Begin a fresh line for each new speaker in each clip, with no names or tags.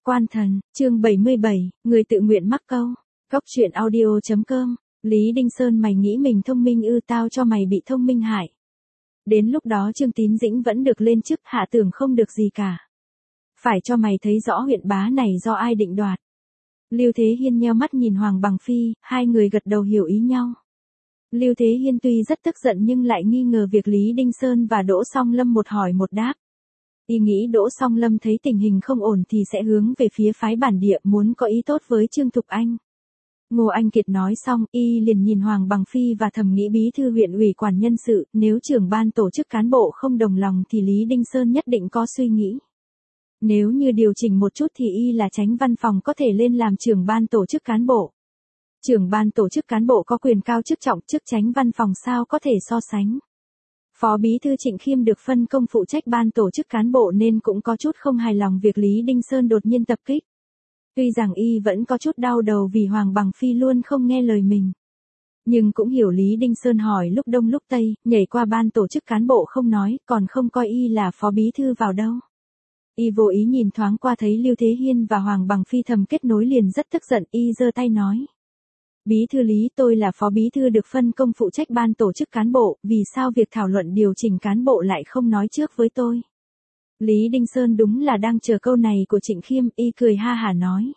Quan thần, chương 77, người tự nguyện mắc câu. Góc truyện audio.com. Lý Đinh Sơn, mày nghĩ mình thông minh ư? Tao cho mày bị thông minh hại. Đến lúc đó Trương Tín Dĩnh vẫn được lên chức, Hạ Tường không được gì cả. Phải cho mày thấy rõ huyện bá này do ai định đoạt. Lưu Thế Hiên nheo mắt nhìn Hoàng Bằng Phi, hai người gật đầu hiểu ý nhau. Lưu Thế Hiên tuy rất tức giận nhưng lại nghi ngờ việc Lý Đinh Sơn và Đỗ Song Lâm một hỏi một đáp. Y nghĩ Đỗ Song Lâm thấy tình hình không ổn thì sẽ hướng về phía phái bản địa, muốn có ý tốt với Trương Thục Anh. Ngô Anh Kiệt nói xong, y liền nhìn Hoàng Bằng Phi và thầm nghĩ bí thư huyện ủy quản nhân sự, nếu trưởng ban tổ chức cán bộ không đồng lòng thì Lý Đinh Sơn nhất định có suy nghĩ. Nếu như điều chỉnh một chút thì y là Chánh văn phòng có thể lên làm trưởng ban tổ chức cán bộ. Trưởng ban tổ chức cán bộ có quyền cao chức trọng, chức Chánh văn phòng sao có thể so sánh. Phó bí thư Trịnh Khiêm được phân công phụ trách ban tổ chức cán bộ nên cũng có chút không hài lòng việc Lý Đinh Sơn đột nhiên tập kích. Tuy rằng y vẫn có chút đau đầu vì Hoàng Bằng Phi luôn không nghe lời mình. Nhưng cũng hiểu Lý Đinh Sơn hỏi lúc đông lúc tây, nhảy qua ban tổ chức cán bộ không nói, còn không coi y là phó bí thư vào đâu. Y vô ý nhìn thoáng qua thấy Lưu Thế Hiên và Hoàng Bằng Phi thầm kết nối liền rất tức giận, y giơ tay nói. Bí thư Lý, tôi là phó bí thư được phân công phụ trách ban tổ chức cán bộ, vì sao việc thảo luận điều chỉnh cán bộ lại không nói trước với tôi? Lý Đinh Sơn đúng là đang chờ câu này của Trịnh Khiêm, y cười ha hả nói.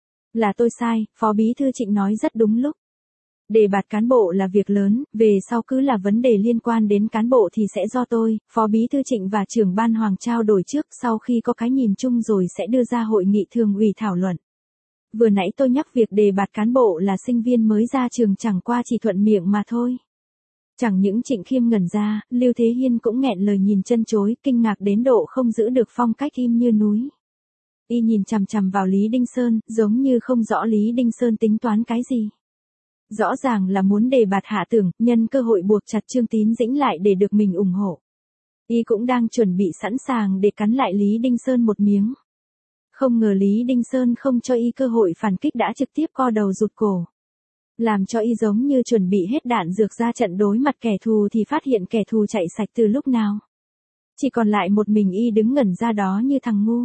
Là tôi sai, phó bí thư Trịnh nói rất đúng lúc. Đề bạt cán bộ là việc lớn, về sau cứ là vấn đề liên quan đến cán bộ thì sẽ do tôi, phó bí thư Trịnh và trưởng ban Hoàng trao đổi trước, sau khi có cái nhìn chung rồi sẽ đưa ra hội nghị thường ủy thảo luận. Vừa nãy tôi nhắc việc đề bạt cán bộ là sinh viên mới ra trường chẳng qua chỉ thuận miệng mà thôi. Chẳng những Trịnh Khiêm ngẩn ra, Lưu Thế Hiên cũng nghẹn lời nhìn chân chối, kinh ngạc đến độ không giữ được phong cách im như núi. Y nhìn chằm chằm vào Lý Đinh Sơn, giống như không rõ Lý Đinh Sơn tính toán cái gì. Rõ ràng là muốn đề bạt Hạ Tường, nhân cơ hội buộc chặt Trương Tín Dĩnh lại để được mình ủng hộ. Y cũng đang chuẩn bị sẵn sàng để cắn lại Lý Đinh Sơn một miếng. Không ngờ Lý Đinh Sơn không cho y cơ hội phản kích đã trực tiếp co đầu rụt cổ. Làm cho y giống như chuẩn bị hết đạn dược ra trận đối mặt kẻ thù thì phát hiện kẻ thù chạy sạch từ lúc nào. Chỉ còn lại một mình y đứng ngẩn ra đó như thằng ngu.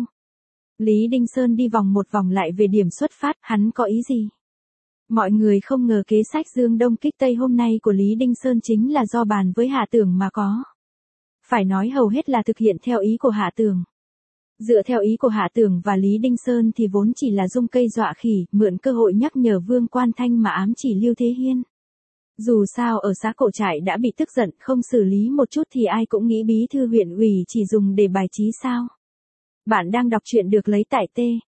Lý Đinh Sơn đi vòng một vòng lại về điểm xuất phát, hắn có ý gì? Mọi người không ngờ kế sách Dương Đông kích Tây hôm nay của Lý Đinh Sơn chính là do bàn với Hạ Tường mà có. Phải nói hầu hết là thực hiện theo ý của Hạ Tường. Dựa theo ý của Hạ Tường và Lý Đinh Sơn thì vốn chỉ là dung cây dọa khỉ, mượn cơ hội nhắc nhở Vương Quan Thanh mà ám chỉ Lưu Thế Hiên. Dù sao ở xã Cổ Trại đã bị tức giận, không xử lý một chút thì ai cũng nghĩ bí thư huyện ủy chỉ dùng để bài trí sao. Bạn đang đọc truyện được lấy tại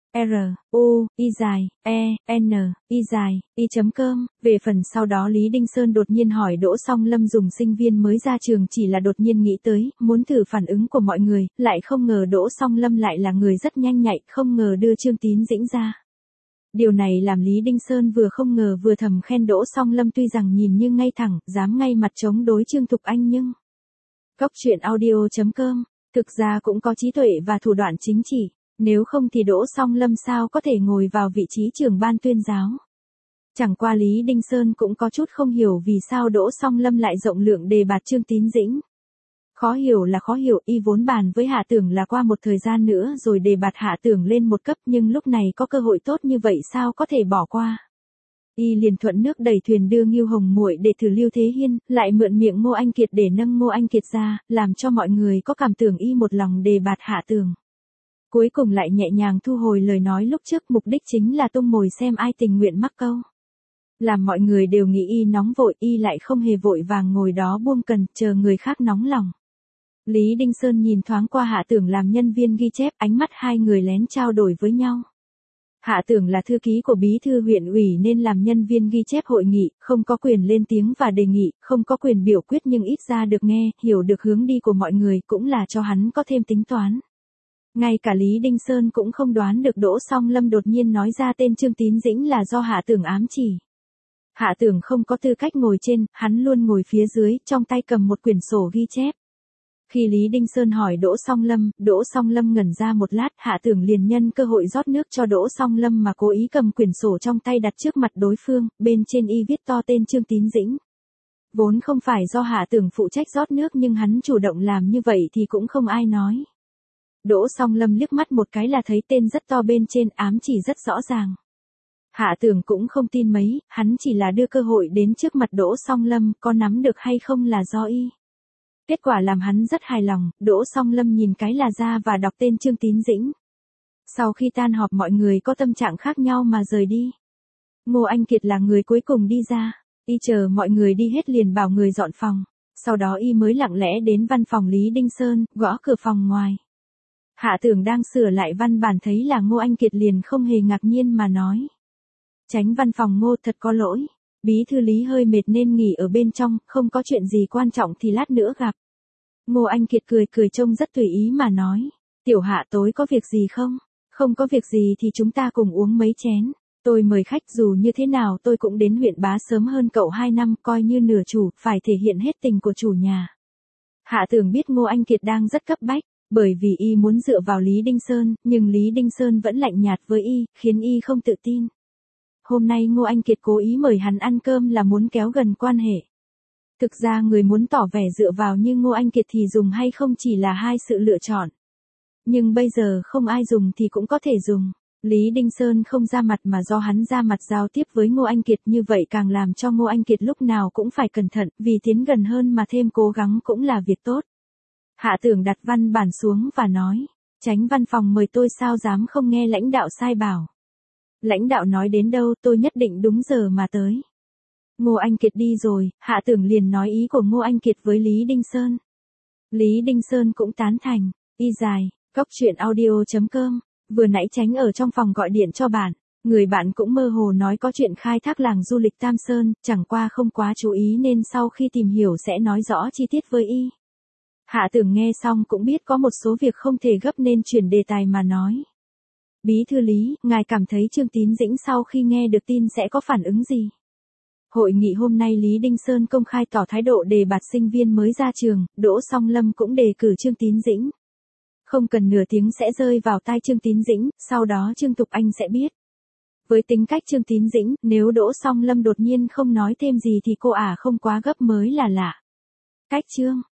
t-r-u-i-e-n-i-i.com. Về phần sau đó Lý Đinh Sơn đột nhiên hỏi Đỗ Song Lâm dùng sinh viên mới ra trường chỉ là đột nhiên nghĩ tới, muốn thử phản ứng của mọi người, lại không ngờ Đỗ Song Lâm lại là người rất nhanh nhạy, không ngờ đưa Trương Tín Dĩnh ra. Điều này làm Lý Đinh Sơn vừa không ngờ vừa thầm khen Đỗ Song Lâm tuy rằng nhìn như ngay thẳng, dám ngay mặt chống đối Trương Thục Anh nhưng... Góc truyện audio.com. Thực ra cũng có trí tuệ và thủ đoạn chính trị, nếu không thì Đỗ Song Lâm sao có thể ngồi vào vị trí trưởng ban tuyên giáo. Chẳng qua Lý Đinh Sơn cũng có chút không hiểu vì sao Đỗ Song Lâm lại rộng lượng đề bạt Trương Tín Dĩnh. Khó hiểu là khó hiểu, y vốn bàn với Hạ Tường là qua một thời gian nữa rồi đề bạt Hạ Tường lên một cấp nhưng lúc này có cơ hội tốt như vậy sao có thể bỏ qua. Y liền thuận nước đẩy thuyền đưa Ngưu Hồng Muội để thử Lưu Thế Hiên, lại mượn miệng Ngô Anh Kiệt để nâng Ngô Anh Kiệt ra, làm cho mọi người có cảm tưởng y một lòng đề bạt Hạ Tường. Cuối cùng lại nhẹ nhàng thu hồi lời nói lúc trước, mục đích chính là tung mồi xem ai tình nguyện mắc câu. Làm mọi người đều nghĩ y nóng vội, y lại không hề vội vàng ngồi đó buông cần, chờ người khác nóng lòng. Lý Đinh Sơn nhìn thoáng qua Hạ Tường làm nhân viên ghi chép, ánh mắt hai người lén trao đổi với nhau. Hạ Tường là thư ký của bí thư huyện ủy nên làm nhân viên ghi chép hội nghị, không có quyền lên tiếng và đề nghị, không có quyền biểu quyết nhưng ít ra được nghe, hiểu được hướng đi của mọi người cũng là cho hắn có thêm tính toán. Ngay cả Lý Đinh Sơn cũng không đoán được Đỗ Song Lâm đột nhiên nói ra tên Trương Tín Dĩnh là do Hạ Tường ám chỉ. Hạ Tường không có tư cách ngồi trên, hắn luôn ngồi phía dưới, trong tay cầm một quyển sổ ghi chép. Khi Lý Đinh Sơn hỏi Đỗ Song Lâm ngẩn ra một lát, Hạ Tường liền nhân cơ hội rót nước cho Đỗ Song Lâm mà cố ý cầm quyển sổ trong tay đặt trước mặt đối phương, bên trên y viết to tên Trương Tín Dĩnh. Vốn không phải do Hạ Tường phụ trách rót nước nhưng hắn chủ động làm như vậy thì cũng không ai nói. Đỗ Song Lâm liếc mắt một cái là thấy tên rất to bên trên, ám chỉ rất rõ ràng. Hạ Tưởng cũng không tin mấy, hắn chỉ là đưa cơ hội đến trước mặt Đỗ Song Lâm, có nắm được hay không là do y. Kết quả làm hắn rất hài lòng, Đỗ Song Lâm nhìn cái là ra và đọc tên Trương Tín Dĩnh. Sau khi tan họp mọi người có tâm trạng khác nhau mà rời đi. Ngô Anh Kiệt là người cuối cùng đi ra, y chờ mọi người đi hết liền bảo người dọn phòng, sau đó y mới lặng lẽ đến văn phòng Lý Đinh Sơn, gõ cửa phòng ngoài. Hạ Tưởng đang sửa lại văn bản thấy là Ngô Anh Kiệt liền không hề ngạc nhiên mà nói. Chánh văn phòng Ngô, thật có lỗi, bí thư Lý hơi mệt nên nghỉ ở bên trong, không có chuyện gì quan trọng thì lát nữa gặp. Ngô Anh Kiệt cười cười trông rất tùy ý mà nói, tiểu Hạ tối có việc gì không? Không có việc gì thì chúng ta cùng uống mấy chén. Tôi mời khách, dù như thế nào tôi cũng đến huyện Bá sớm hơn cậu 2 năm, coi như nửa chủ, phải thể hiện hết tình của chủ nhà. Hạ Tưởng biết Ngô Anh Kiệt đang rất cấp bách, bởi vì y muốn dựa vào Lý Đinh Sơn, nhưng Lý Đinh Sơn vẫn lạnh nhạt với y, khiến y không tự tin. Hôm nay Ngô Anh Kiệt cố ý mời hắn ăn cơm là muốn kéo gần quan hệ. Thực ra người muốn tỏ vẻ dựa vào như Ngô Anh Kiệt thì dùng hay không chỉ là hai sự lựa chọn. Nhưng bây giờ không ai dùng thì cũng có thể dùng. Lý Đinh Sơn không ra mặt mà do hắn ra mặt giao tiếp với Ngô Anh Kiệt, như vậy càng làm cho Ngô Anh Kiệt lúc nào cũng phải cẩn thận, vì tiến gần hơn mà thêm cố gắng cũng là việc tốt. Hạ Tưởng đặt văn bản xuống và nói, chánh văn phòng mời tôi sao dám không nghe lãnh đạo sai bảo. Lãnh đạo nói đến đâu tôi nhất định đúng giờ mà tới. Ngô Anh Kiệt đi rồi, Hạ Tưởng liền nói ý của Ngô Anh Kiệt với Lý Đinh Sơn. Lý Đinh Sơn cũng tán thành, y dài, coctruyện.audio.com. Vừa nãy Chánh ở trong phòng gọi điện cho bạn, người bạn cũng mơ hồ nói có chuyện khai thác làng du lịch Tam Sơn, chẳng qua không quá chú ý nên sau khi tìm hiểu sẽ nói rõ chi tiết với y. Hạ Tưởng nghe xong cũng biết có một số việc không thể gấp nên chuyển đề tài mà nói. Bí thư Lý, ngài cảm thấy Trương Tín Dĩnh sau khi nghe được tin sẽ có phản ứng gì? Hội nghị hôm nay Lý Đinh Sơn công khai tỏ thái độ đề bạt sinh viên mới ra trường, Đỗ Song Lâm cũng đề cử Trương Tín Dĩnh. Không cần nửa tiếng sẽ rơi vào tai Trương Tín Dĩnh, sau đó Trương Tục Anh sẽ biết. Với tính cách Trương Tín Dĩnh, nếu Đỗ Song Lâm đột nhiên không nói thêm gì thì cô không quá gấp mới là lạ. Cách Trương